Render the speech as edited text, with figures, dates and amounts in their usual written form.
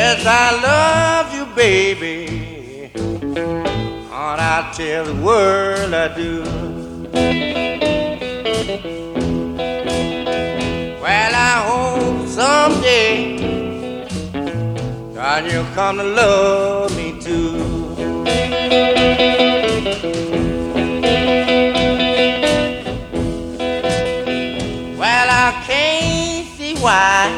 Yes, I love you, baby. And I tell the world I do. Well, I hope someday God, you'll come to love me too. Well, I can't see why